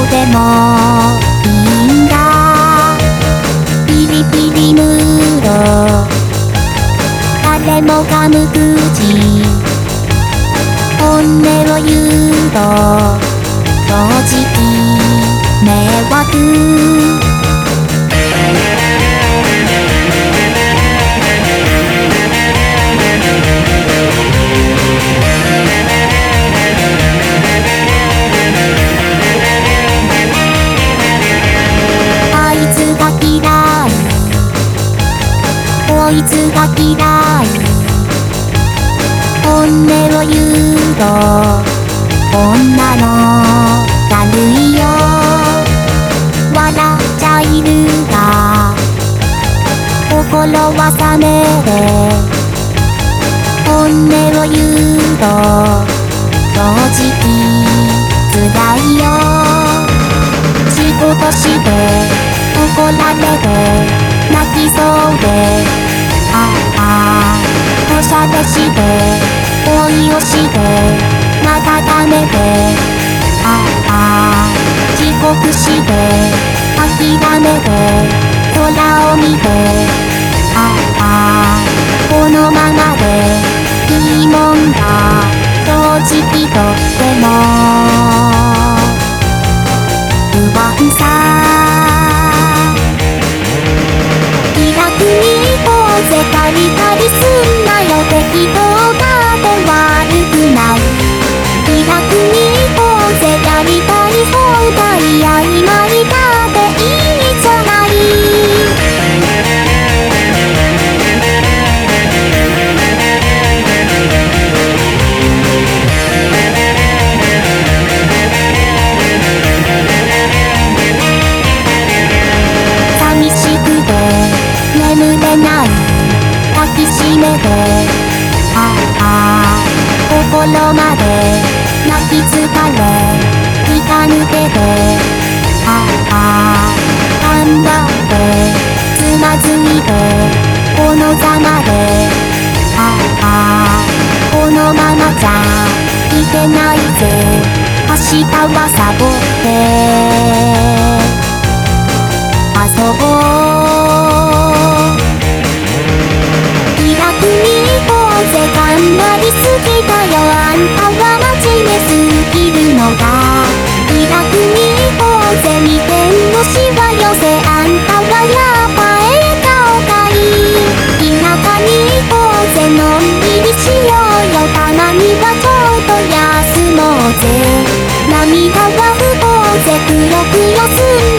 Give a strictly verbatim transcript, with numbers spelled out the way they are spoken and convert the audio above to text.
でもいいんだ。ピリピリムード、誰もが無口。本音を言うと正直迷惑。あいつが嫌い、こいつが嫌い。本音を言うとこんなのだるいよ。笑っちゃいるが心は冷めて、本音を言うと正直辛いよ。仕事して怒られて泣きそうで、ああおしゃれして恋をしてまたダメで、ああ遅刻して諦めて空を見て、ああこのままでいいもんだ。正直とっても不安さ。気楽に行こうぜ、借りたりすんなよ。適当だって悪くない。気楽に行こうぜ、やりたい放題。曖昧だっていいじゃない。寂しくて眠れない、抱きしめて、ああ心まで泣き疲れ痛抜けて、ああ頑張ってつまずいてこのざまで、ああこのままじゃいけないぜ。明日はサボって遊ぼう。気楽に行こうぜ、頑張りすぎだよ。あんたは真面目すぎるのだ。気楽に行こうぜ、にてんのしわ寄せ。あんたはやっぱ笑顔がいい。田舎に行こうぜ、のんびりしようよ。たまにはちょっと休もうぜ。涙は拭こうぜ、くよくよすん